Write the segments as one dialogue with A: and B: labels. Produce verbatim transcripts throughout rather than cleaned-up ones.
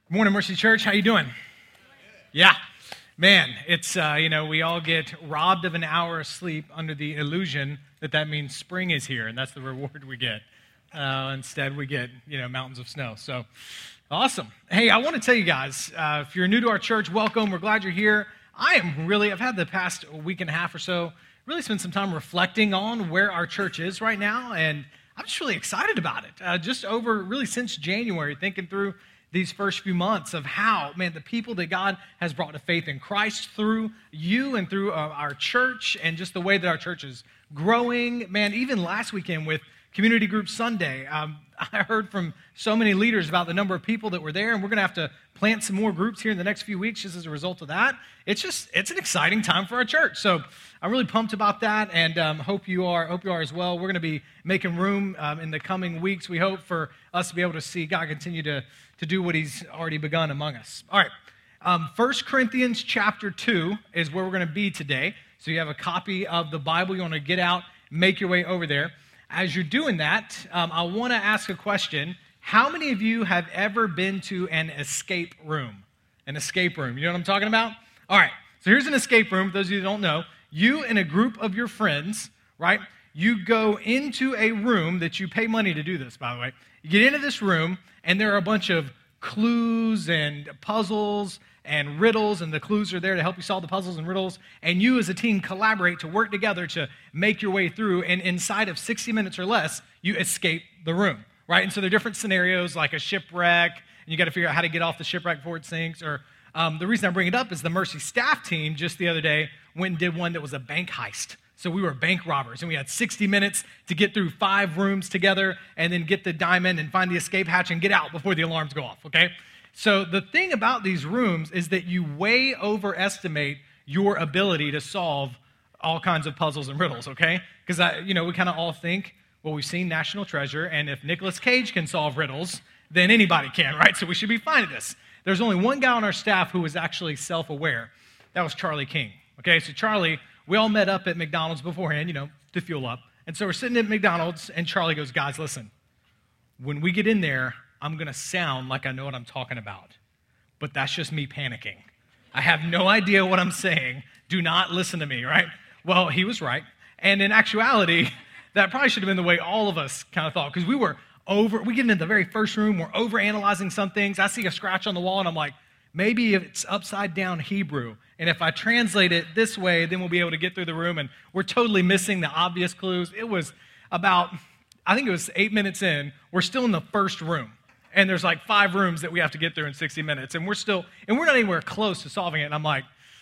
A: Good morning, Mercy Church. How you doing? Yeah. Man, it's, uh, you know, we all get robbed of an hour of sleep under the illusion that that means spring is here, and that's the reward we get. Uh, instead, we get, you know, mountains of snow. So, awesome. Hey, I want to tell you guys, uh, if you're new to our church, welcome. We're glad you're here. I am really, I've had the past week and a half or so really spent some time reflecting on where our church is right now, and I'm just really excited about it. Uh, just over, really since January, thinking through these first few months of how, man, the people that God has brought to faith in Christ through you and through uh, our church and just the way that our church is growing. Man, even last weekend with Community Group Sunday, um, I heard from so many leaders about the number of people that were there, and we're going to have to plant some more groups here in the next few weeks just as a result of that. It's just, it's an exciting time for our church. So I'm really pumped about that, and um, hope you are hope you are as well. We're going to be making room um, in the coming weeks, we hope, for us to be able to see God continue to, to do what he's already begun among us. All right, um, First Corinthians chapter two is where we're going to be today. So you have a copy of the Bible. You want to get out, make your way over there. As you're doing that, um, I want to ask a question. How many of you have ever been to an escape room? An escape room. You know what I'm talking about? All right. So here's an escape room. For those of you who don't know, you and a group of your friends, right? You go into a room that you pay money to do this, by the way. You get into this room, and there are a bunch of clues and puzzles and riddles, and the clues are there to help you solve the puzzles and riddles, and you as a team collaborate to work together to make your way through, and inside of sixty minutes or less, you escape the room, right? And so there are different scenarios, like a shipwreck, and you got to figure out how to get off the shipwreck before it sinks, or um, the reason I bring it up is the Mercy staff team just the other day went and did one that was a bank heist. So we were bank robbers, and we had sixty minutes to get through five rooms together and then get the diamond and find the escape hatch and get out before the alarms go off, okay? So the thing about these rooms is that you way overestimate your ability to solve all kinds of puzzles and riddles, okay? Because, you know, we kind of all think, well, we've seen National Treasure, and if Nicolas Cage can solve riddles, then anybody can, right? So we should be fine at this. There's only one guy on our staff who was actually self-aware. That was Charlie King, okay? So Charlie, we all met up at McDonald's beforehand, you know, to fuel up. And so we're sitting at McDonald's, and Charlie goes, guys, listen, when we get in there, I'm going to sound like I know what I'm talking about. But that's just me panicking. I have no idea what I'm saying. Do not listen to me, right? Well, he was right. And in actuality, that probably should have been the way all of us kind of thought. Because we were over, we get into the very first room, we're over-analyzing some things. I see a scratch on the wall, and I'm like, maybe if it's upside down Hebrew. And if I translate it this way, then we'll be able to get through the room. And we're totally missing the obvious clues. It was about, I think it was eight minutes in. We're still in the first room. And there's like five rooms that we have to get through in sixty minutes. And we're still, and we're not anywhere close to solving it. And I'm like,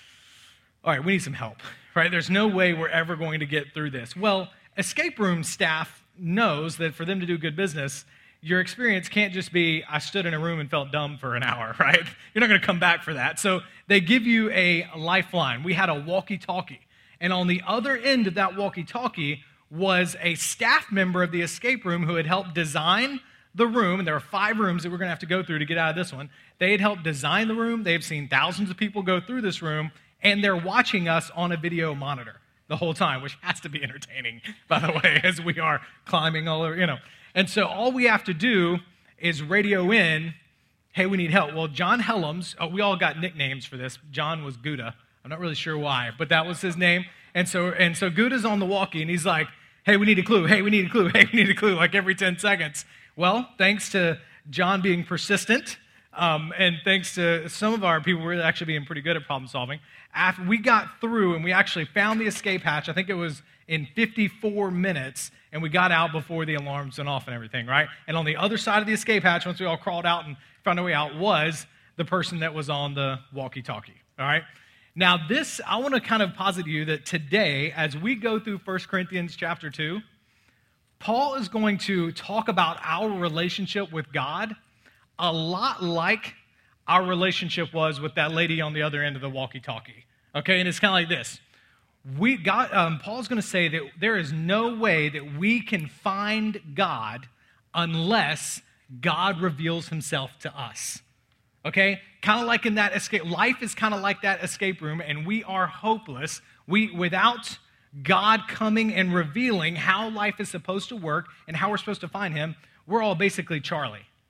A: all right, we need some help, right? There's no way we're ever going to get through this. Well, escape room staff knows that for them to do good business, your experience can't just be, I stood in a room and felt dumb for an hour, right? You're not going to come back for that. So they give you a lifeline. We had a walkie-talkie. And on the other end of that walkie-talkie was a staff member of the escape room who had helped design the room, and there are five rooms that we're going to have to go through to get out of this one. They had helped design the room. They've seen thousands of people go through this room, and they're watching us on a video monitor the whole time, which has to be entertaining, by the way, as we are climbing all over, you know. And so all we have to do is radio in, hey, we need help. Well, John Helms, oh, we all got nicknames for this. John was Gouda. I'm not really sure why, but that was his name. And so, and so Gouda's on the walkie, and he's like, hey, we need a clue. Hey, we need a clue. Hey, we need a clue, like every ten seconds. Well, thanks to John being persistent, um, and thanks to some of our people, we're actually being pretty good at problem solving. After we got through and we actually found the escape hatch, I think it was in fifty-four minutes, and we got out before the alarms went off and everything, right? And on the other side of the escape hatch, once we all crawled out and found our way out, was the person that was on the walkie-talkie, all right? Now this, I want to kind of posit to you that today, as we go through First Corinthians chapter two, Paul is going to talk about our relationship with God a lot like our relationship was with that lady on the other end of the walkie-talkie, okay? And it's kind of like this. We God, um, Paul's going to say that there is no way that we can find God unless God reveals himself to us, okay? Kind of like in that escape. Life is kind of like that escape room, and we are hopeless. We, without God coming and revealing how life is supposed to work and how we're supposed to find him, we're all basically Charlie,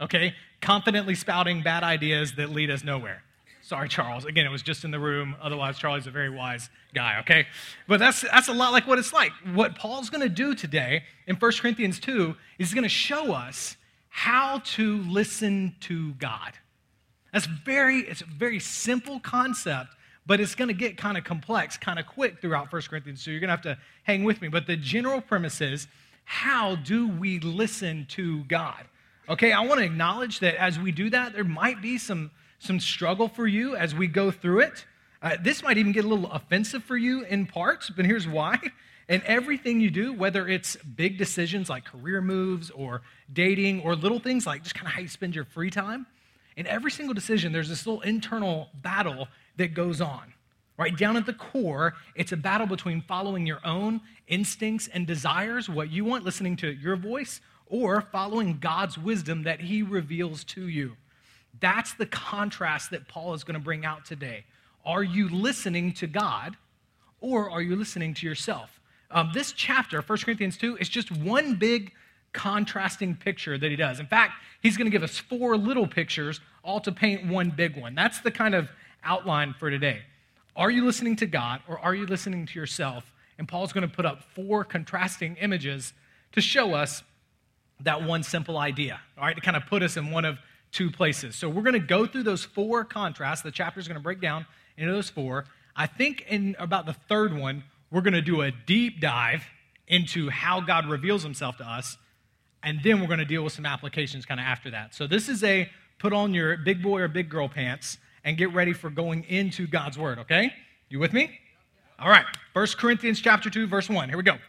A: okay? Confidently spouting bad ideas that lead us nowhere. Sorry, Charles. Again, it was just in the room. Otherwise, Charlie's a very wise guy, okay? But that's that's a lot like what it's like. What Paul's going to do today in First Corinthians two is going to show us how to listen to God. That's very, it's a very simple concept, but it's going to get kind of complex, kind of quick throughout First Corinthians two. You're going to have to hang with me. But the general premise is, how do we listen to God? Okay, I want to acknowledge that as we do that, there might be some, some struggle for you as we go through it. Uh, this might even get a little offensive for you in parts, but here's why. In everything you do, whether it's big decisions like career moves or dating or little things like just kind of how you spend your free time, in every single decision, there's this little internal battle that goes on. Right down at the core, it's a battle between following your own instincts and desires, what you want, listening to your voice, or following God's wisdom that he reveals to you. That's the contrast that Paul is going to bring out today. Are you listening to God, or are you listening to yourself? Um, this chapter, First Corinthians two, is just one big contrasting picture that he does. In fact, he's going to give us four little pictures, all to paint one big one. That's the kind of outline for today. Are you listening to God, or are you listening to yourself? And Paul's going to put up four contrasting images to show us that one simple idea, all right, to kind of put us in one of two places. So we're going to go through those four contrasts. The chapter is going to break down into those four. I think in about the third one, we're going to do a deep dive into how God reveals himself to us, and then we're going to deal with some applications kind of after that. So this is a put on your big boy or big girl pants and get ready for going into God's word, okay? You with me? All right, First Corinthians chapter two, verse one. Here we go.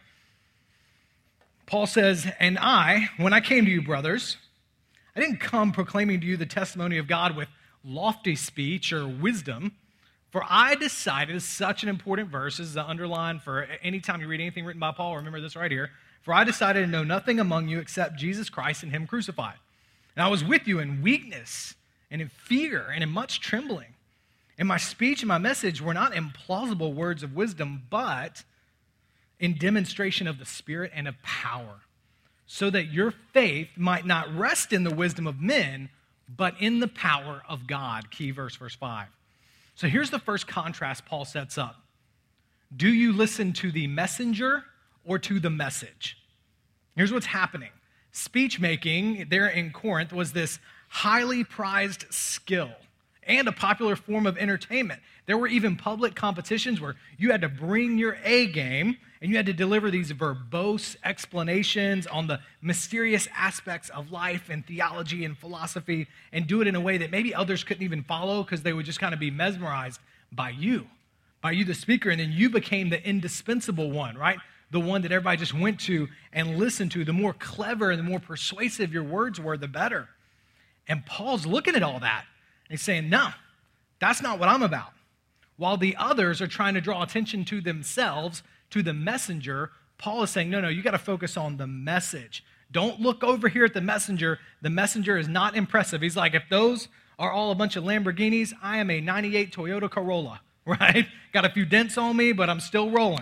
A: Paul says, "And I, when I came to you, brothers, I didn't come proclaiming to you the testimony of God with lofty speech or wisdom, for I decided," this is such an important verse, this is the underline for any time you read anything written by Paul, remember this right here, "For I decided to know nothing among you except Jesus Christ and him crucified. And I was with you in weakness and in fear and in much trembling. And my speech and my message were not implausible words of wisdom, but in demonstration of the Spirit and of power, so that your faith might not rest in the wisdom of men, but in the power of God." Key verse, verse five. So here's the first contrast Paul sets up. Do you listen to the messenger or to the message? Here's what's happening. Speech making there in Corinth was this highly prized skill and a popular form of entertainment. There were even public competitions where you had to bring your A game and you had to deliver these verbose explanations on the mysterious aspects of life and theology and philosophy and do it in a way that maybe others couldn't even follow because they would just kind of be mesmerized by you, by you, the speaker, and then you became the indispensable one, right? The one that everybody just went to and listened to. The more clever and the more persuasive your words were, the better. And Paul's looking at all that and he's saying, no, that's not what I'm about. While the others are trying to draw attention to themselves, to the messenger, Paul is saying, no, no, you got to focus on the message. Don't look over here at the messenger. The messenger is not impressive. He's like, if those are all a bunch of Lamborghinis, I am a ninety-eight Toyota Corolla, right? Got a few dents on me, but I'm still rolling.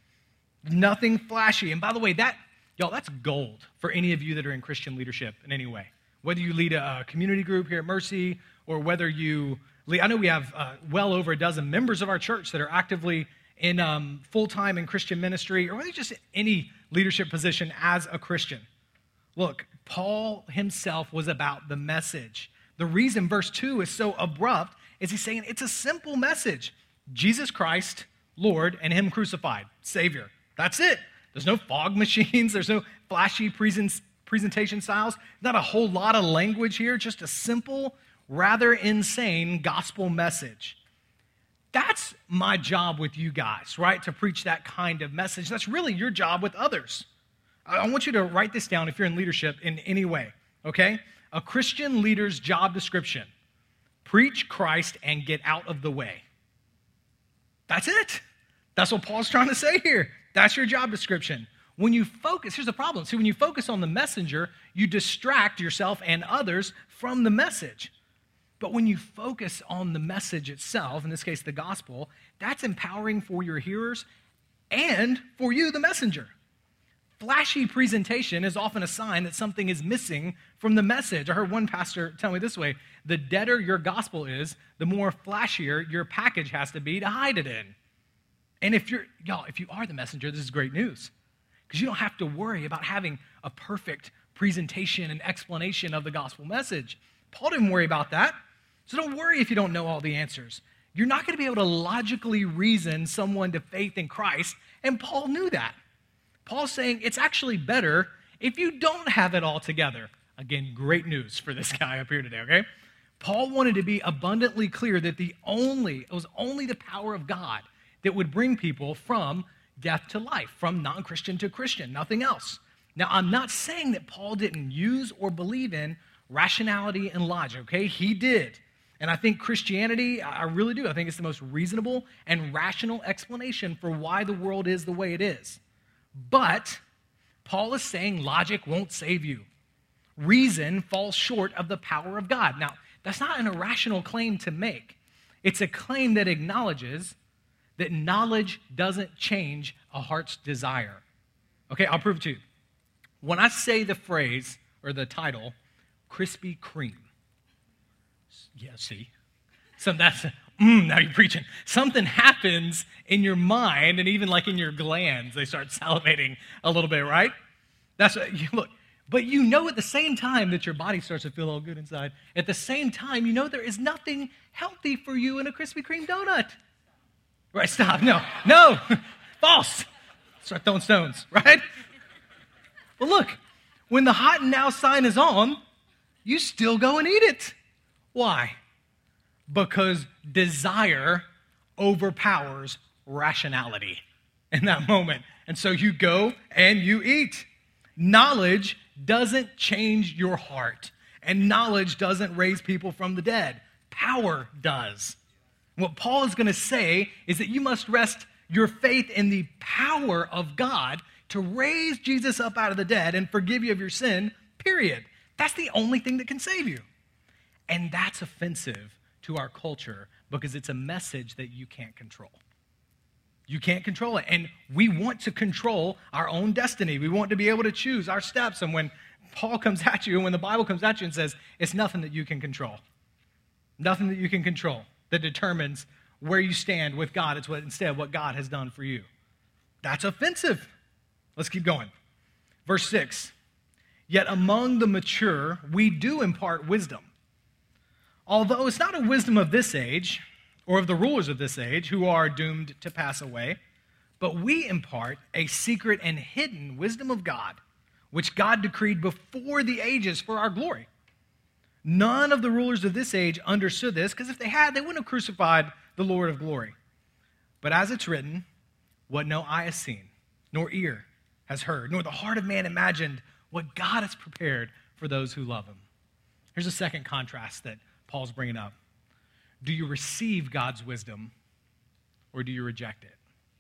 A: Nothing flashy. And by the way, that, y'all, that's gold for any of you that are in Christian leadership in any way. Whether you lead a community group here at Mercy, or whether you lead, I know we have uh, well over a dozen members of our church that are actively in um, full-time in Christian ministry, or whether just any leadership position as a Christian. Look, Paul himself was about the message. The reason verse two is so abrupt is he's saying it's a simple message. Jesus Christ, Lord, and him crucified, Savior. That's it. There's no fog machines. There's no flashy present, presentation styles. Not a whole lot of language here. Just a simple, rather insane gospel message. That's my job with you guys, right? To preach that kind of message. That's really your job with others. I want you to write this down if you're in leadership in any way, okay? A Christian leader's job description: preach Christ and get out of the way. That's it. That's what Paul's trying to say here. That's your job description. When you focus, here's the problem. See, when you focus on the messenger, you distract yourself and others from the message. But when you focus on the message itself, in this case, the gospel, that's empowering for your hearers and for you, the messenger. Flashy presentation is often a sign that something is missing from the message. I heard one pastor tell me this way: the deader your gospel is, the more flashier your package has to be to hide it in. And if you're, y'all, if you are the messenger, this is great news, because you don't have to worry about having a perfect presentation and explanation of the gospel message. Paul didn't worry about that. So don't worry if you don't know all the answers. You're not going to be able to logically reason someone to faith in Christ, and Paul knew that. Paul's saying it's actually better if you don't have it all together. Again, great news for this guy up here today, okay? Paul wanted to be abundantly clear that the only, it was only the power of God that would bring people from death to life, from non-Christian to Christian, nothing else. Now, I'm not saying that Paul didn't use or believe in rationality and logic, okay? He did. And I think Christianity, I really do, I think it's the most reasonable and rational explanation for why the world is the way it is. But Paul is saying logic won't save you. Reason falls short of the power of God. Now, that's not an irrational claim to make. It's a claim that acknowledges that knowledge doesn't change a heart's desire. Okay, I'll prove it to you. When I say the phrase, or the title, Krispy Kreme, yeah, see? So that's, mm, now you're preaching. Something happens in your mind, and even like in your glands, they start salivating a little bit, right? That's what, you look. But you know at the same time that your body starts to feel all good inside, at the same time, you know there is nothing healthy for you in a Krispy Kreme donut. Right, stop, no, no, false. Start throwing stones, right? Well, look, when the hot and now sign is on, you still go and eat it. Why? Because desire overpowers rationality in that moment. And so you go and you eat. Knowledge doesn't change your heart, and knowledge doesn't raise people from the dead. Power does. What Paul is going to say is that you must rest your faith in the power of God to raise Jesus up out of the dead and forgive you of your sin, period. That's the only thing that can save you. And that's offensive to our culture because it's a message that you can't control. You can't control it. And we want to control our own destiny. We want to be able to choose our steps. And when Paul comes at you, and when the Bible comes at you and says, it's nothing that you can control. Nothing that you can control that determines where you stand with God. It's what instead what God has done for you. That's offensive. Let's keep going. Verse six, yet among the mature, we do impart wisdom. Although it's not a wisdom of this age, or of the rulers of this age, who are doomed to pass away, but we impart a secret and hidden wisdom of God, which God decreed before the ages for our glory. None of the rulers of this age understood this, because if they had, they wouldn't have crucified the Lord of glory. But as it's written, what no eye has seen, nor ear has heard, nor the heart of man imagined, what God has prepared for those who love him. Here's a second contrast that Paul's bringing up. Do you receive God's wisdom, or do you reject it?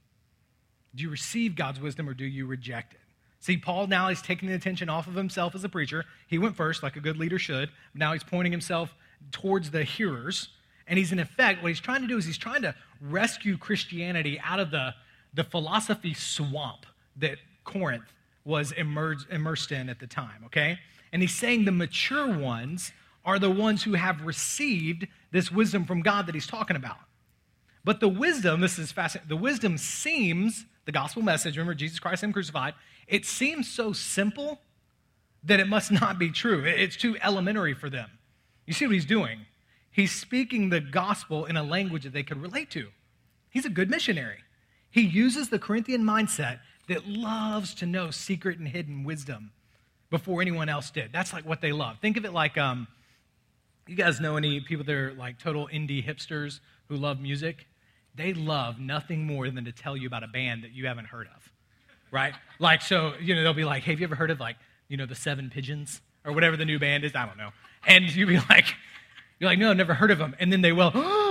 A: Do you receive God's wisdom, or do you reject it? See, Paul now is taking the attention off of himself as a preacher. He went first, like a good leader should. Now he's pointing himself towards the hearers. And he's, in effect, what he's trying to do is he's trying to rescue Christianity out of the, the philosophy swamp that Corinth was immersed, immersed in at the time, okay? And he's saying the mature ones are the ones who have received this wisdom from God that he's talking about. But the wisdom, this is fascinating, the wisdom seems, the gospel message, remember Jesus Christ him crucified, it seems so simple that it must not be true. It's too elementary for them. You see what he's doing? He's speaking the gospel in a language that they could relate to. He's a good missionary. He uses the Corinthian mindset that loves to know secret and hidden wisdom before anyone else did. That's like what they love. Think of it like, um, you guys know any people that are like total indie hipsters who love music? They love nothing more than to tell you about a band that you haven't heard of, right? Like, so, you know, they'll be like, hey, have you ever heard of like, you know, the Seven Pigeons or whatever the new band is? I don't know. And you'll be like, you're like, no, I've never heard of them. And then they will,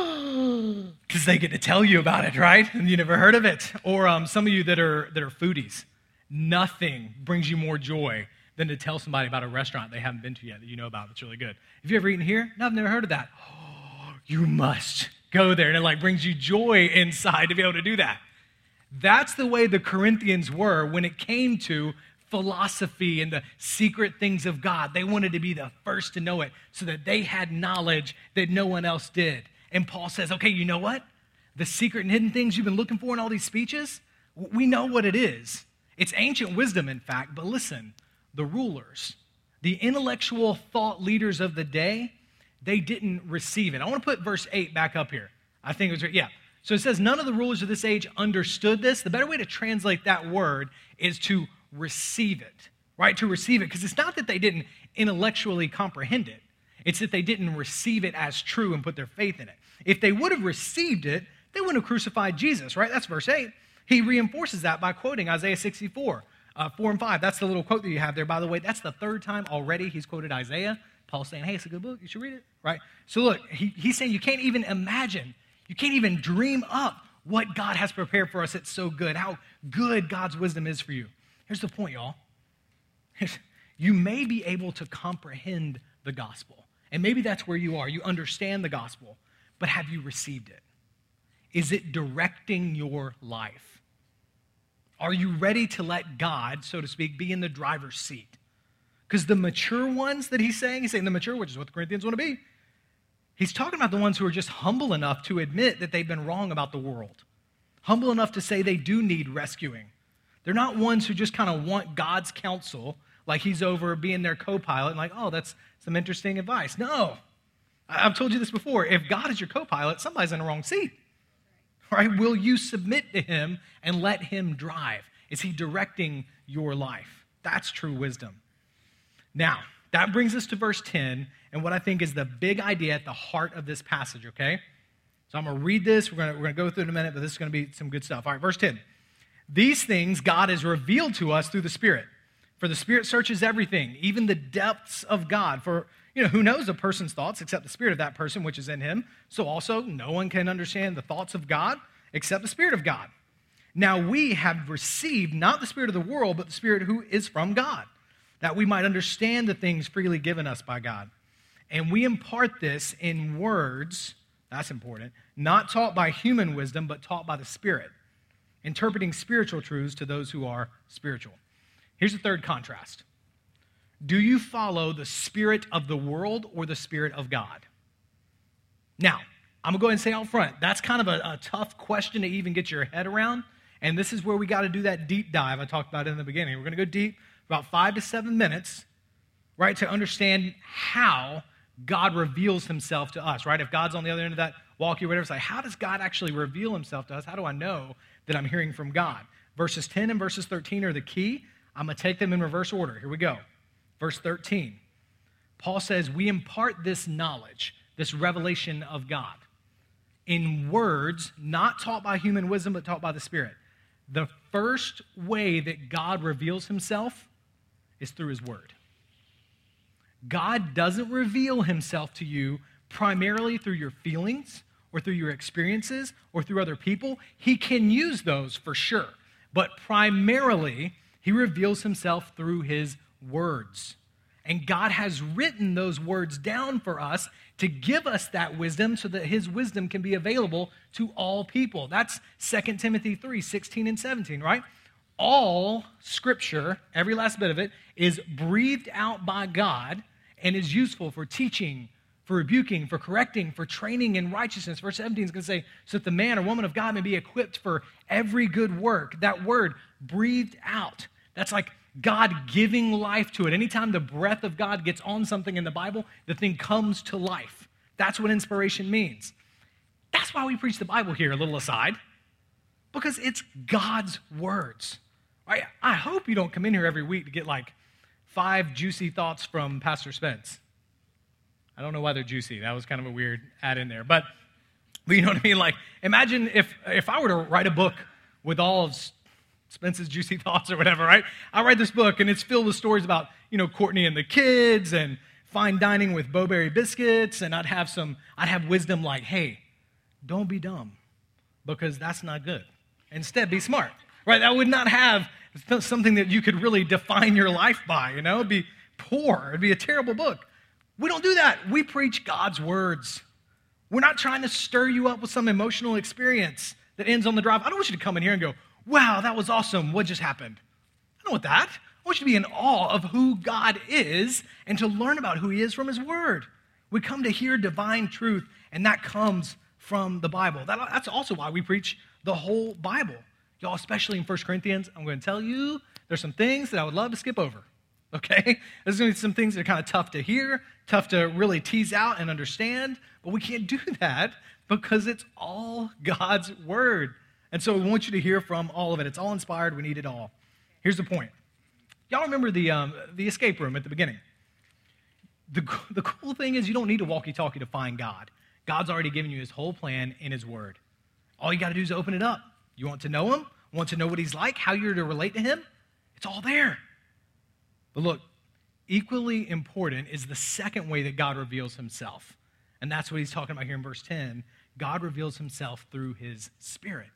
A: because they get to tell you about it, right? And you never heard of it. Or um, some of you that are that are foodies, nothing brings you more joy than to tell somebody about a restaurant they haven't been to yet that you know about that's really good. Have you ever eaten here? No, I've never heard of that. Oh, you must go there. And it like brings you joy inside to be able to do that. That's the way the Corinthians were when it came to philosophy and the secret things of God. They wanted to be the first to know it so that they had knowledge that no one else did. And Paul says, okay, you know what? The secret and hidden things you've been looking for in all these speeches, we know what it is. It's ancient wisdom, in fact, but listen, the rulers, the intellectual thought leaders of the day, they didn't receive it. I want to put verse eight back up here. I think it was, yeah. So it says, none of the rulers of this age understood this. The better way to translate that word is to receive it, right? To receive it, because it's not that they didn't intellectually comprehend it. It's that they didn't receive it as true and put their faith in it. If they would have received it, they wouldn't have crucified Jesus, right? That's verse eight. He reinforces that by quoting Isaiah sixty-four, uh, four and five. That's the little quote that you have there, by the way. That's the third time already he's quoted Isaiah. Paul's saying, hey, it's a good book. You should read it, right? So look, he, he's saying you can't even imagine, you can't even dream up what God has prepared for us. It's so good, how good God's wisdom is for you. Here's the point, y'all. You may be able to comprehend the gospel, and maybe that's where you are. You understand the gospel, but have you received it? Is it directing your life? Are you ready to let God, so to speak, be in the driver's seat? Because the mature ones that he's saying, he's saying the mature, which is what the Corinthians want to be. He's talking about the ones who are just humble enough to admit that they've been wrong about the world. Humble enough to say they do need rescuing. They're not ones who just kind of want God's counsel, like he's over being their co-pilot and like, oh, that's some interesting advice. No. I've told you this before. If God is your co-pilot, somebody's in the wrong seat. Right? Will you submit to him and let him drive? Is he directing your life? That's true wisdom. Now, that brings us to verse ten and what I think is the big idea at the heart of this passage, okay? So I'm going to read this. We're going to, we're going to go through it in a minute, but this is going to be some good stuff. All right, verse ten. These things God has revealed to us through the Spirit. For the Spirit searches everything, even the depths of God. For, you know, who knows a person's thoughts except the spirit of that person which is in him? So also, no one can understand the thoughts of God except the Spirit of God. Now we have received not the spirit of the world, but the Spirit who is from God, that we might understand the things freely given us by God. And we impart this in words, that's important, not taught by human wisdom, but taught by the Spirit, interpreting spiritual truths to those who are spiritual. Here's the third contrast. Do you follow the spirit of the world or the Spirit of God? Now, I'm going to go ahead and say out front, that's kind of a, a tough question to even get your head around, and this is where we got to do that deep dive I talked about in the beginning. We're going to go deep, about five to seven minutes, right, to understand how God reveals himself to us, right? If God's on the other end of that walkie or whatever, it's like, how does God actually reveal himself to us? How do I know that I'm hearing from God? Verses ten and verses thirteen are the key. I'm going to take them in reverse order. Here we go. Verse thirteen. Paul says, we impart this knowledge, this revelation of God, in words not taught by human wisdom, but taught by the Spirit. The first way that God reveals himself is through his word. God doesn't reveal himself to you primarily through your feelings or through your experiences or through other people. He can use those for sure, but primarily he reveals himself through his words. And God has written those words down for us to give us that wisdom so that his wisdom can be available to all people. That's Second Timothy three, sixteen and seventeen, right? All scripture, every last bit of it, is breathed out by God and is useful for teaching, for rebuking, for correcting, for training in righteousness. Verse seventeen is going to say, so that the man or woman of God may be equipped for every good work. That word, breathed out, that's like God giving life to it. Anytime the breath of God gets on something in the Bible, the thing comes to life. That's what inspiration means. That's why we preach the Bible here, a little aside, because it's God's words. Right? I hope you don't come in here every week to get like five juicy thoughts from Pastor Spence. I don't know why they're juicy. That was kind of a weird add in there. But, but you know what I mean? Like, imagine if, if I were to write a book with all of Spence's juicy thoughts or whatever, right? I write this book and it's filled with stories about, you know, Courtney and the kids and fine dining with Bowberry biscuits, and I'd have some, I'd have wisdom like, hey, don't be dumb because that's not good. Instead, be smart, right? That would not have something that you could really define your life by, you know? It'd be poor. It'd be a terrible book. We don't do that. We preach God's words. We're not trying to stir you up with some emotional experience that ends on the drive. I don't want you to come in here and go, wow, that was awesome. What just happened? I don't want that. want you to be in awe of who God is and to learn about who he is from his word. We come to hear divine truth, and that comes from the Bible. That, that's also why we preach the whole Bible. Y'all, especially in First Corinthians, I'm going to tell you there's some things that I would love to skip over, okay? There's going to be some things that are kind of tough to hear, tough to really tease out and understand, but we can't do that because it's all God's word. And so we want you to hear from all of it. It's all inspired. We need it all. Here's the point. Y'all remember the, um, the escape room at the beginning? The, the cool thing is you don't need a walkie-talkie to find God. God's already given you his whole plan in his word. All you got to do is open it up. You want to know him? Want to know what he's like? How you're to relate to him? It's all there. But look, equally important is the second way that God reveals himself. And that's what he's talking about here in verse ten. God reveals himself through his Spirit.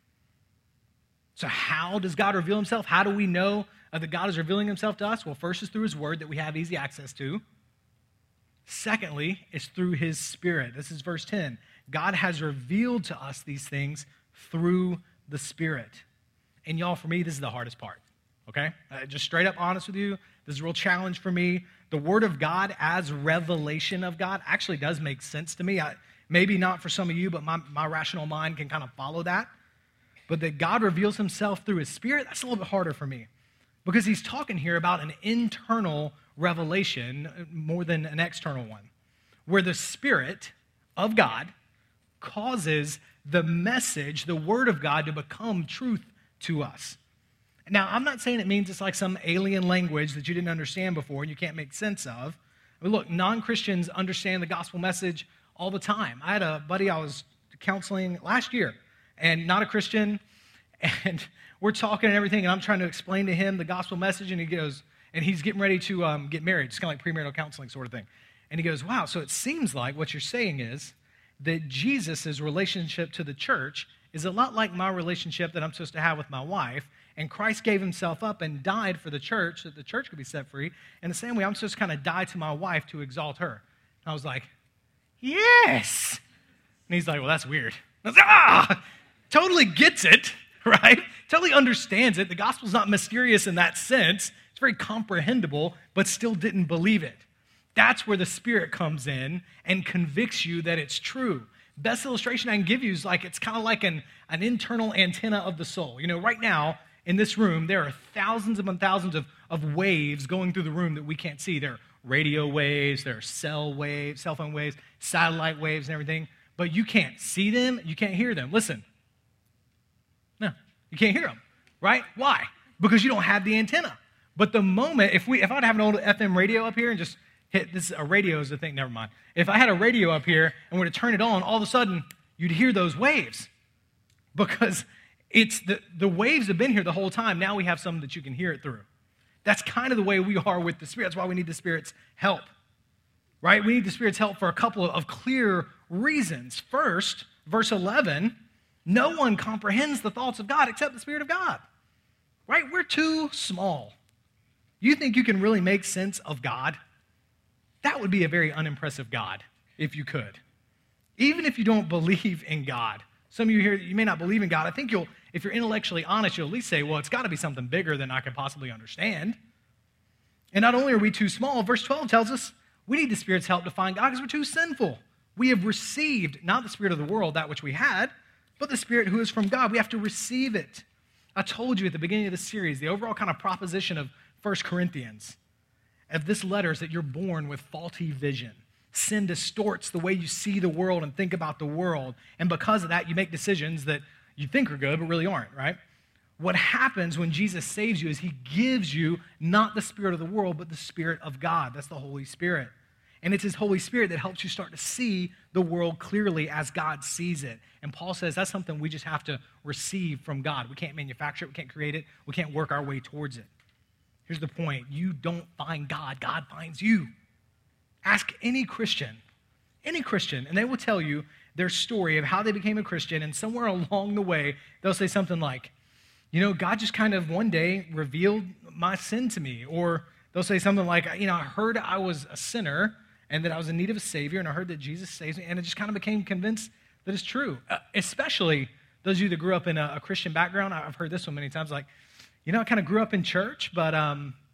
A: So how does God reveal himself? How do we know uh, that God is revealing himself to us? Well, first is through his word that we have easy access to. Secondly, it's through his Spirit. This is verse ten. God has revealed to us these things through the Spirit. And y'all, for me, this is the hardest part, okay? Uh, just straight up honest with you, this is a real challenge for me. The Word of God as revelation of God actually does make sense to me. I, maybe not for some of you, but my, my rational mind can kind of follow that. But that God reveals himself through his Spirit, that's a little bit harder for me. Because he's talking here about an internal revelation more than an external one, where the Spirit of God causes the message, the Word of God, to become truth to us. Now, I'm not saying it means it's like some alien language that you didn't understand before and you can't make sense of. I mean, look, non-Christians understand the gospel message all the time. I had a buddy I was counseling last year, and not a Christian, and we're talking and everything, and I'm trying to explain to him the gospel message, and he goes, and he's getting ready to um, get married. It's kind of like premarital counseling sort of thing. And he goes, wow, so it seems like what you're saying is that Jesus' relationship to the church is a lot like my relationship that I'm supposed to have with my wife, and Christ gave himself up and died for the church so that the church could be set free. In the same way, I'm supposed to kind of die to my wife to exalt her. And I was like, yes! And he's like, well, that's weird. I was like, ah! Totally gets it, right? Totally understands it. The gospel's not mysterious in that sense. It's very comprehensible, but still didn't believe it. That's where the Spirit comes in and convicts you that it's true. Best illustration I can give you is like, it's kind of like an, an internal antenna of the soul. You know, right now in this room, there are thousands upon thousands of, of waves going through the room that we can't see. There are radio waves, there are cell waves, cell phone waves, satellite waves and everything, but you can't see them, you can't hear them. Listen. No, you can't hear them, right? Why? Because you don't have the antenna. But the moment, if we, if I'd have an old F M radio up here and just hit, this a radio is the thing, never mind. If I had a radio up here and were to turn it on, all of a sudden, you'd hear those waves. Because it's the, the waves have been here the whole time. Now we have something that you can hear it through. That's kind of the way we are with the Spirit. That's why we need the Spirit's help, right? We need the Spirit's help for a couple of, of clear reasons. First, verse eleven, no one comprehends the thoughts of God except the Spirit of God, right? We're too small. You think you can really make sense of God? That would be a very unimpressive God if you could. Even if you don't believe in God. Some of you here, you may not believe in God. I think you'll, if you're intellectually honest, you'll at least say, well, it's got to be something bigger than I could possibly understand. And not only are we too small, verse twelve tells us we need the Spirit's help to find God because we're too sinful. We have received not the spirit of the world, that which we had, but the Spirit who is from God. We have to receive it. I told you at the beginning of the series, the overall kind of proposition of First Corinthians, of this letter is that you're born with faulty vision. Sin distorts the way you see the world and think about the world. And because of that, you make decisions that you think are good, but really aren't, right? What happens when Jesus saves you is he gives you not the spirit of the world, but the Spirit of God. That's the Holy Spirit. And it's his Holy Spirit that helps you start to see the world clearly as God sees it. And Paul says that's something we just have to receive from God. We can't manufacture it. We can't create it. We can't work our way towards it. Here's the point. You don't find God. God finds you. Ask any Christian, any Christian, and they will tell you their story of how they became a Christian, and somewhere along the way, they'll say something like, you know, God just kind of one day revealed my sin to me. Or they'll say something like, you know, I heard I was a sinner and that I was in need of a Savior, and I heard that Jesus saves me, and I just kind of became convinced that it's true. Uh, especially those of you that grew up in a, a Christian background. I've heard this one many times, like, you know, I kind of grew up in church, but um,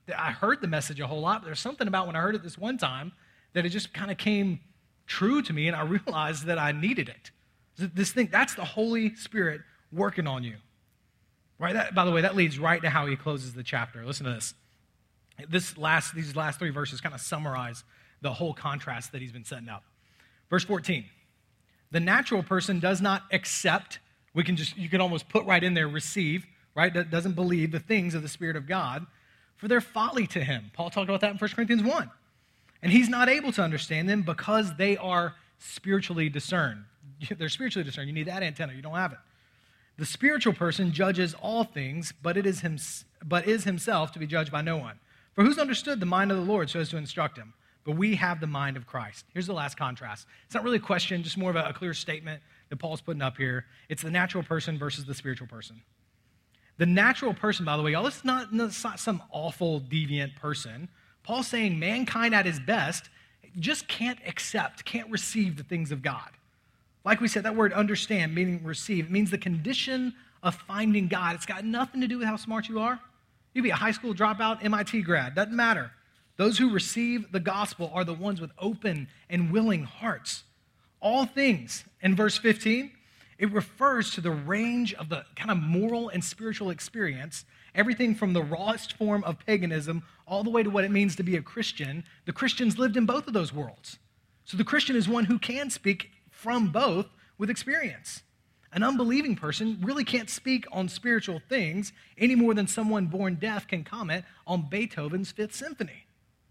A: I heard the message a whole lot, but there's something about when I heard it this one time that it just kind of came true to me, and I realized that I needed it. This thing, that's the Holy Spirit working on you. Right? That, by the way, that leads right to how he closes the chapter. Listen to this. This last, these last three verses kind of summarize the whole contrast that he's been setting up. Verse fourteen. The natural person does not accept, we can just, you can almost put right in there, receive, right? That doesn't believe the things of the Spirit of God, for their folly to him. Paul talked about that in First Corinthians one. And he's not able to understand them because they are spiritually discerned. They're spiritually discerned. You need that antenna. You don't have it. The spiritual person judges all things, but it is him, but is himself to be judged by no one. For who's understood the mind of the Lord so as to instruct him? But we have the mind of Christ. Here's the last contrast. It's not really a question, just more of a, a clear statement that Paul's putting up here. It's the natural person versus the spiritual person. The natural person, by the way, y'all, this is not, this is not some awful, deviant person. Paul's saying mankind at his best just can't accept, can't receive the things of God. Like we said, that word understand, meaning receive, it means the condition of finding God. It's got nothing to do with how smart you are. You could be a high school dropout, M I T grad, doesn't matter. Those who receive the gospel are the ones with open and willing hearts. All things, in verse fifteen, it refers to the range of the kind of moral and spiritual experience, everything from the rawest form of paganism all the way to what it means to be a Christian. The Christians lived in both of those worlds. So the Christian is one who can speak from both with experience. An unbelieving person really can't speak on spiritual things any more than someone born deaf can comment on Beethoven's Fifth Symphony.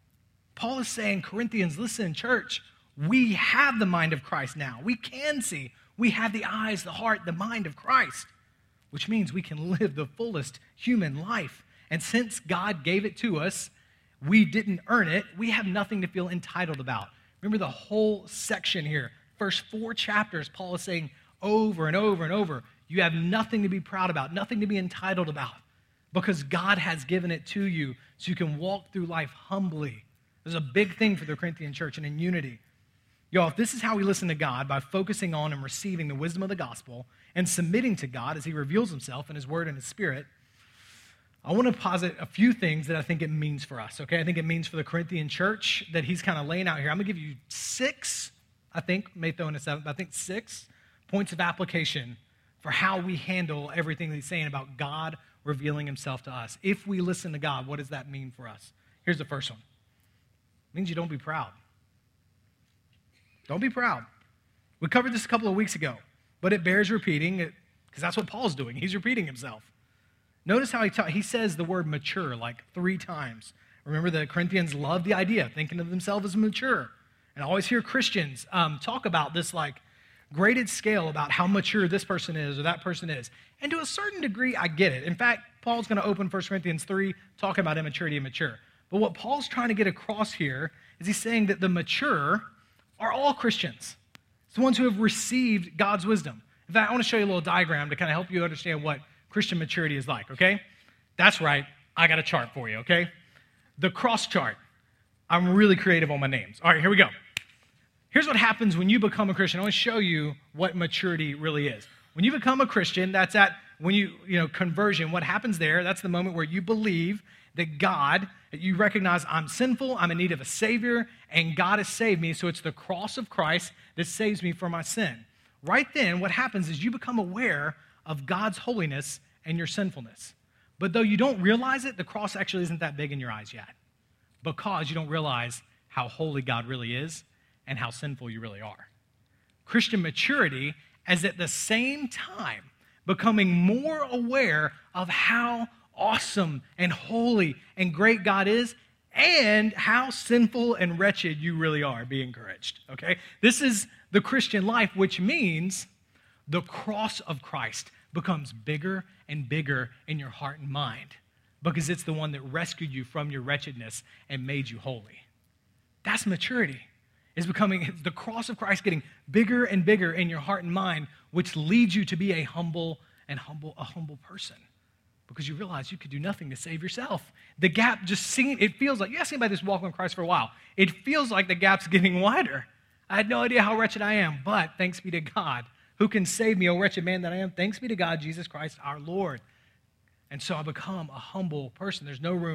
A: Paul is saying, Corinthians, listen, church, we have the mind of Christ now. We can see. We have the eyes, the heart, the mind of Christ, which means we can live the fullest human life. And since God gave it to us, we didn't earn it. We have nothing to feel entitled about. Remember the whole section here, first four chapters, Paul is saying over and over and over, you have nothing to be proud about, nothing to be entitled about, because God has given it to you so you can walk through life humbly. There's a big thing for the Corinthian church and in unity. Y'all, if this is how we listen to God, by focusing on and receiving the wisdom of the gospel and submitting to God as he reveals himself in his word and his spirit, I want to posit a few things that I think it means for us, okay? I think it means for the Corinthian church that he's kind of laying out here. I'm going to give you six, I think, may throw in a seventh, but I think six points of application for how we handle everything that he's saying about God revealing himself to us. If we listen to God, what does that mean for us? Here's the first one. It means you don't be proud. Don't be proud. We covered this a couple of weeks ago, but it bears repeating because that's what Paul's doing. He's repeating himself. Notice how he, ta- he says the word mature like three times. Remember, the Corinthians love the idea, thinking of themselves as mature. And I always hear Christians um, talk about this like graded scale about how mature this person is or that person is. And to a certain degree, I get it. In fact, Paul's going to open First Corinthians three talking about immaturity and mature. But what Paul's trying to get across here is he's saying that the mature are all Christians. It's the ones who have received God's wisdom. In fact, I want to show you a little diagram to kind of help you understand what Christian maturity is like, okay? That's right. I got a chart for you, okay? The cross chart. I'm really creative on my names. All right, here we go. Here's what happens when you become a Christian. I want to show you what maturity really is. When you become a Christian, that's at, when you, you know, conversion, what happens there, that's the moment where you believe that God, that you recognize I'm sinful, I'm in need of a Savior, and God has saved me, so it's the cross of Christ that saves me from my sin. Right then, what happens is you become aware of God's holiness and your sinfulness. But though you don't realize it, the cross actually isn't that big in your eyes yet, because you don't realize how holy God really is and how sinful you really are. Christian maturity is at the same time becoming more aware of how awesome and holy and great God is, and how sinful and wretched you really are. Be encouraged, okay? This is the Christian life, which means the cross of Christ becomes bigger and bigger in your heart and mind because it's the one that rescued you from your wretchedness and made you holy. That's maturity. It's becoming the cross of Christ getting bigger and bigger in your heart and mind, which leads you to be a humble and humble, a humble person. Because you realize you could do nothing to save yourself. The gap just seems, it feels like, you ask anybody that's walking with Christ for a while, it feels like the gap's getting wider. I had no idea how wretched I am, but thanks be to God, who can save me, O wretched man that I am. Thanks be to God, Jesus Christ, our Lord. And so I become a humble person. There's no room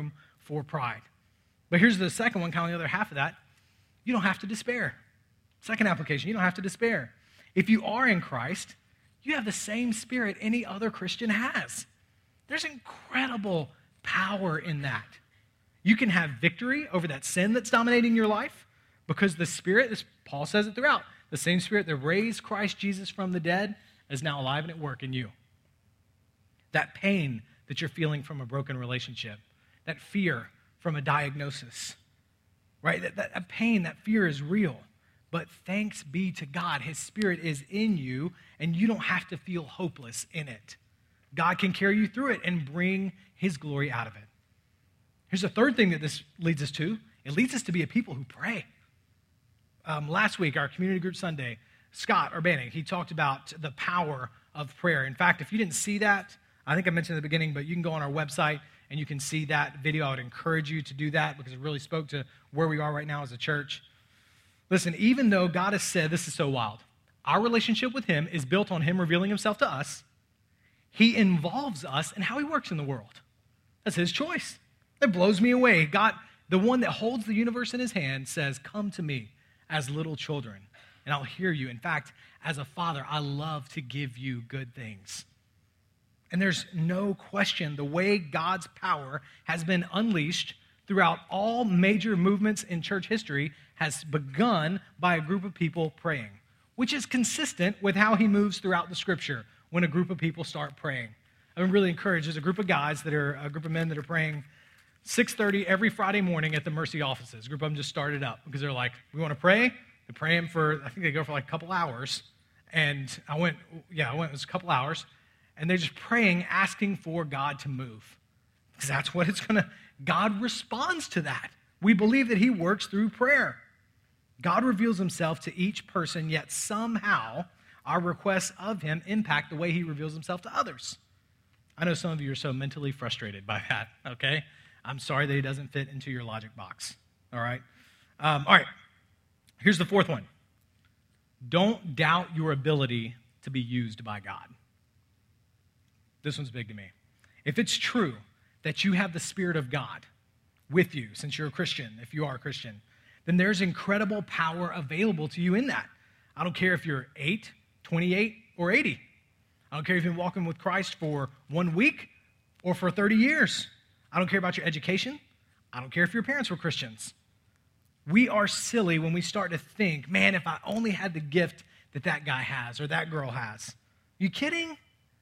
A: for pride. But here's the second one, kind of the other half of that. You don't have to despair. Second application, you don't have to despair. If you are in Christ, you have the same spirit any other Christian has. There's incredible power in that. You can have victory over that sin that's dominating your life because the Spirit, this, Paul says it throughout, the same Spirit that raised Christ Jesus from the dead is now alive and at work in you. That pain that you're feeling from a broken relationship, that fear from a diagnosis, right? That, that, that pain, that fear is real. But thanks be to God, his Spirit is in you, and you don't have to feel hopeless in it. God can carry you through it and bring his glory out of it. Here's the third thing that this leads us to. It leads us to be a people who pray. Um, last week, our community group Sunday, Scott Urbanik, he talked about the power of prayer. In fact, if you didn't see that, I think I mentioned at the beginning, but you can go on our website and you can see that video. I would encourage you to do that because it really spoke to where we are right now as a church. Listen, even though God has said, this is so wild, our relationship with him is built on him revealing himself to us, he involves us in how he works in the world. That's his choice. That blows me away. God, the one that holds the universe in his hand, says, come to me as little children, and I'll hear you. In fact, as a father, I love to give you good things. And there's no question the way God's power has been unleashed throughout all major movements in church history has begun by a group of people praying, which is consistent with how he moves throughout the scripture when a group of people start praying. I'm really encouraged. There's a group of guys that are, a group of men that are praying six thirty every Friday morning at the Mercy offices. A group of them just started up because they're like, we want to pray. They're praying for, I think they go for like a couple hours. And I went, yeah, I went, it was a couple hours. And they're just praying, asking for God to move. Because that's what it's going to, God responds to that. We believe that he works through prayer. God reveals himself to each person, yet somehow our requests of him impact the way he reveals himself to others. I know some of you are so mentally frustrated by that, okay? I'm sorry that he doesn't fit into your logic box, all right? Um, all right, here's the fourth one. Don't doubt your ability to be used by God. This one's big to me. If it's true that you have the Spirit of God with you, since you're a Christian, if you are a Christian, then there's incredible power available to you in that. I don't care if you're eight, twenty-eight, or eighty. I don't care if you've been walking with Christ for one week or for thirty years. I don't care about your education. I don't care if your parents were Christians. We are silly when we start to think, man, if I only had the gift that that guy has or that girl has. You kidding?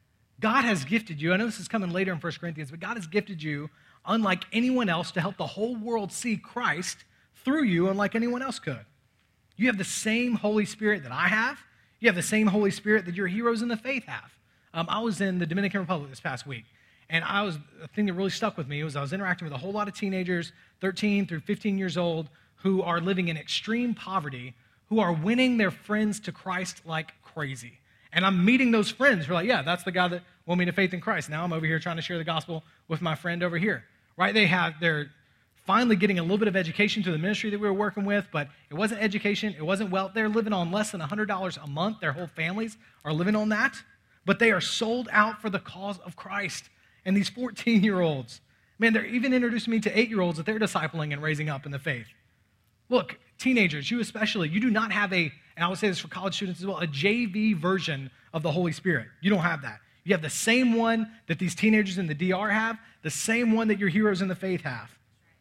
A: God has gifted you. I know this is coming later in First Corinthians, but God has gifted you, unlike anyone else, to help the whole world see Christ through you, unlike anyone else could. You have the same Holy Spirit that I have. You have the same Holy Spirit that your heroes in the faith have. Um, I was in the Dominican Republic this past week, and I was a thing that really stuck with me was I was interacting with a whole lot of teenagers, thirteen through fifteen years old, who are living in extreme poverty, who are winning their friends to Christ like crazy. And I'm meeting those friends who are like, yeah, that's the guy that won me to faith in Christ. Now I'm over here trying to share the gospel with my friend over here, right? They have, they're finally getting a little bit of education through the ministry that we were working with, but it wasn't education, it wasn't wealth. They're living on less than one hundred dollars a month. Their whole families are living on that, but they are sold out for the cause of Christ. And these fourteen-year-olds, man, they're even introducing me to eight-year-olds that they're discipling and raising up in the faith. Look, teenagers, you especially, you do not have a, and I would say this for college students as well, a J V version of the Holy Spirit. You don't have that. You have the same one that these teenagers in the D R have, the same one that your heroes in the faith have.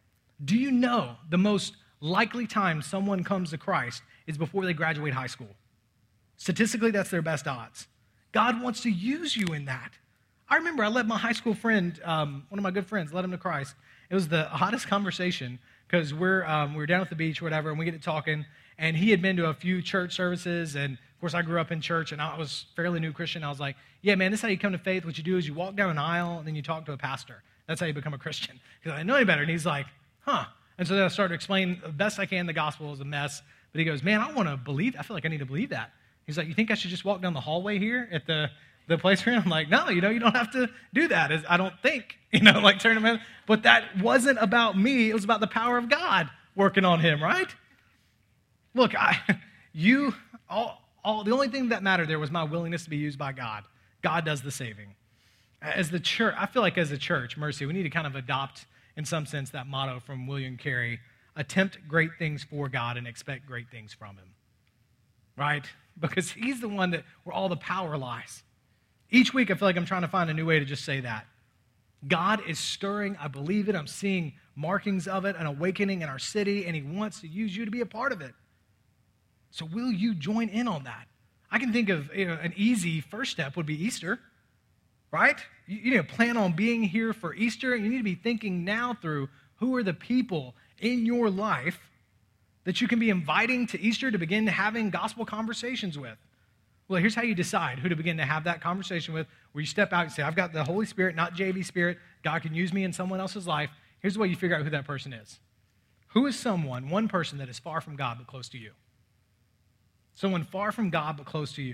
A: Do you know the most likely time someone comes to Christ is before they graduate high school? Statistically, that's their best odds. God wants to use you in that. I remember I led my high school friend, um, one of my good friends, led him to Christ. It was the hottest conversation because we're um, we were down at the beach or whatever, and we get to talking, and he had been to a few church services, and of course I grew up in church, and I was fairly new Christian. I was like, yeah, man, this is how you come to faith. What you do is you walk down an aisle, and then you talk to a pastor. That's how you become a Christian. Because I didn't know any better, and he's like, huh. And so then I started to explain the best I can the gospel is a mess, but he goes, man, I want to believe, I feel like I need to believe that. He's like, you think I should just walk down the hallway here at the the place for him? I'm like, no, you know, you don't have to do that. I don't think, you know, like turn him in. But that wasn't about me. It was about the power of God working on him, right? Look, I, you, all, all, the only thing that mattered there was my willingness to be used by God. God does the saving. As the church, I feel like as a church, Mercy, we need to kind of adopt in some sense, that motto from William Carey, attempt great things for God and expect great things from him, right? Because he's the one that where all the power lies. Each week, I feel like I'm trying to find a new way to just say that. God is stirring, I believe it, I'm seeing markings of it, an awakening in our city, and he wants to use you to be a part of it. So will you join in on that? I can think of, you know, an easy first step would be Easter, right? You, you know, plan on being here for Easter, and you need to be thinking now through who are the people in your life that you can be inviting to Easter to begin having gospel conversations with. Well, here's how you decide who to begin to have that conversation with, where you step out and say, I've got the Holy Spirit, not J V Spirit. God can use me in someone else's life. Here's the way you figure out who that person is. Who is someone, one person that is far from God but close to you? Someone far from God but close to you.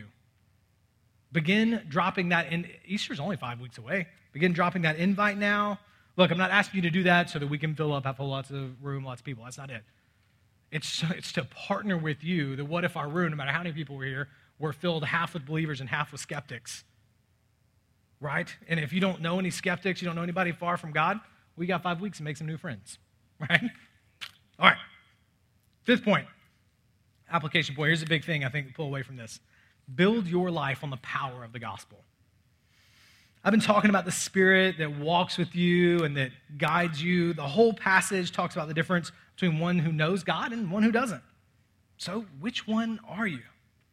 A: Begin dropping that in. Easter's only five weeks away. Begin dropping that invite now. Look, I'm not asking you to do that so that we can fill up, have lots of room, lots of people. That's not it. It's, it's to partner with you that what if our room, no matter how many people were here, we're filled half with believers and half with skeptics, right? And if you don't know any skeptics, you don't know anybody far from God, we got five weeks to make some new friends, right? All right. Fifth point, application point. Here's a big thing I think to pull away from this. Build your life on the power of the gospel. I've been talking about the Spirit that walks with you and that guides you. The whole passage talks about the difference between one who knows God and one who doesn't. So which one are you?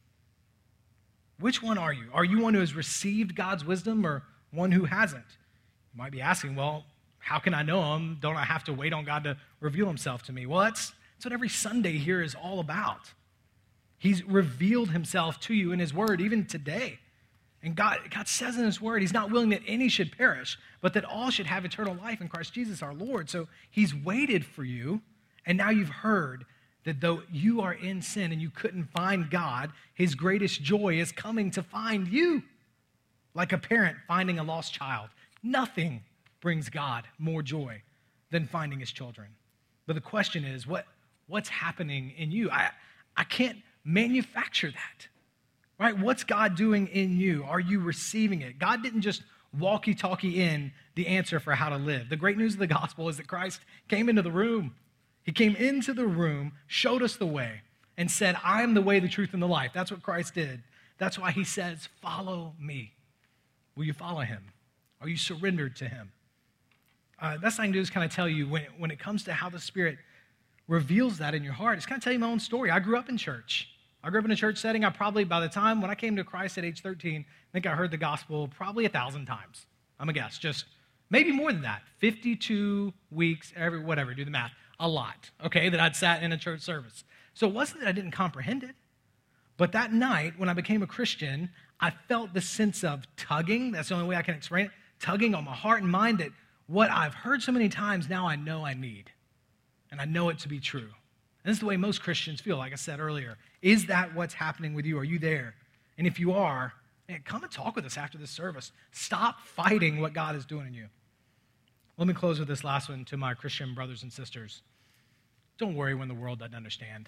A: Which one are you? Are you one who has received God's wisdom or one who hasn't? You might be asking, well, how can I know him? Don't I have to wait on God to reveal himself to me? Well, that's, that's what every Sunday here is all about. He's revealed himself to you in his word, even today. And God, God says in his word, he's not willing that any should perish, but that all should have eternal life in Christ Jesus our Lord. So he's waited for you, and now you've heard that though you are in sin and you couldn't find God, his greatest joy is coming to find you. Like a parent finding a lost child. Nothing brings God more joy than finding his children. But the question is, what, what's happening in you? I, I can't manufacture that, right? What's God doing in you? Are you receiving it? God didn't just walkie-talkie in the answer for how to live. The great news of the gospel is that Christ came into the room. He came into the room, showed us the way, and said, I am the way, the truth, and the life. That's what Christ did. That's why he says, follow me. Will you follow him? Are you surrendered to him? Uh, that's what I can do is kind of tell you when it, when it comes to how the Spirit reveals that in your heart. It's kind of tell you my own story. I grew up in church. I grew up in a church setting. I probably, by the time when I came to Christ at age thirteen, I think I heard the gospel probably a thousand times. I'm a guess. Just maybe more than that. fifty-two weeks, every whatever, do the math. A lot, okay, that I'd sat in a church service. So it wasn't that I didn't comprehend it, but that night when I became a Christian, I felt the sense of tugging. That's the only way I can explain it. Tugging on my heart and mind that what I've heard so many times, now I know I need. And I know it to be true. And this is the way most Christians feel, like I said earlier. Is that what's happening with you? Are you there? And if you are, man, come and talk with us after this service. Stop fighting what God is doing in you. Let me close with this last one to my Christian brothers and sisters. Don't worry when the world doesn't understand.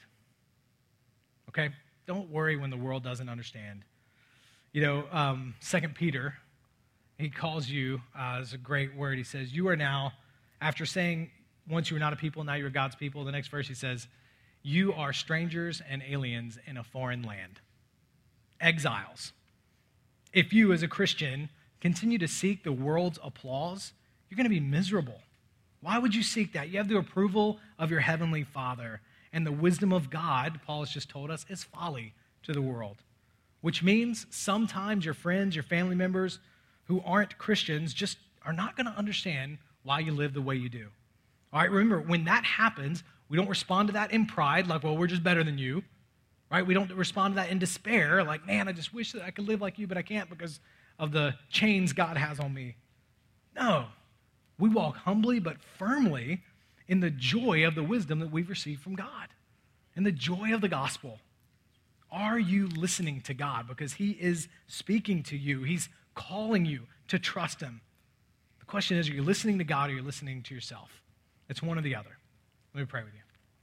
A: Okay? Don't worry when the world doesn't understand. You know, um, Second Peter, he calls you, uh, it's a great word. He says, you are now, after saying once you were not a people, now you're God's people. The next verse he says, you are strangers and aliens in a foreign land. Exiles. If you as a Christian continue to seek the world's applause, you're going to be miserable. Why would you seek that? You have the approval of your heavenly Father, and the wisdom of God, Paul has just told us, is folly to the world, which means sometimes your friends, your family members who aren't Christians just are not going to understand why you live the way you do. All right, remember, when that happens, we don't respond to that in pride, like, well, we're just better than you, right? We don't respond to that in despair, like, man, I just wish that I could live like you, but I can't because of the chains God has on me. No. We walk humbly but firmly in the joy of the wisdom that we've received from God, in the joy of the gospel. Are you listening to God? Because he is speaking to you. He's calling you to trust him. The question is, are you listening to God or are you listening to yourself? It's one or the other. Let me pray with you.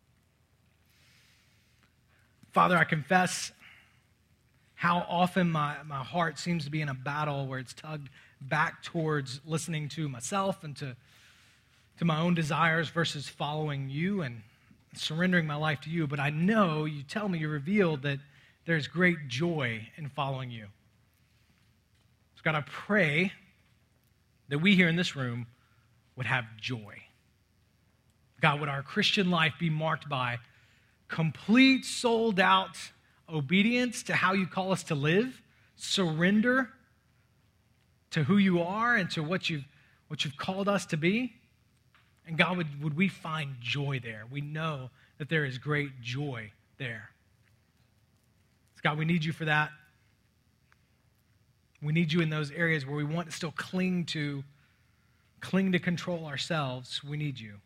A: Father, I confess how often my, my heart seems to be in a battle where it's tugged back towards listening to myself and to to my own desires versus following you and surrendering my life to you. But I know you tell me, you revealed that there's great joy in following you. So God, I pray that we here in this room would have joy. God, would our Christian life be marked by complete, sold-out obedience to how you call us to live, surrender to who you are and to what you've, what you've called us to be. And God, would, would we find joy there? We know that there is great joy there. So God, we need you for that. We need you in those areas where we want to still cling to, cling to control ourselves. We need you.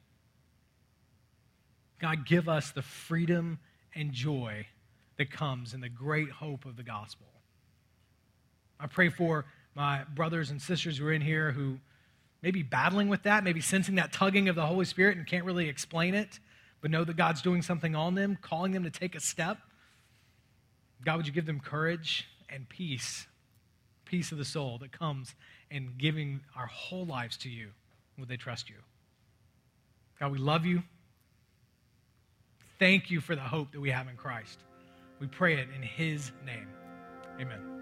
A: God, give us the freedom and joy that comes in the great hope of the gospel. I pray for my brothers and sisters who are in here who may be battling with that, maybe sensing that tugging of the Holy Spirit and can't really explain it, but know that God's doing something on them, calling them to take a step. God, would you give them courage and peace, peace of the soul that comes in giving our whole lives to you. Would they trust you? God, we love you. Thank you for the hope that we have in Christ. We pray it in his name. Amen.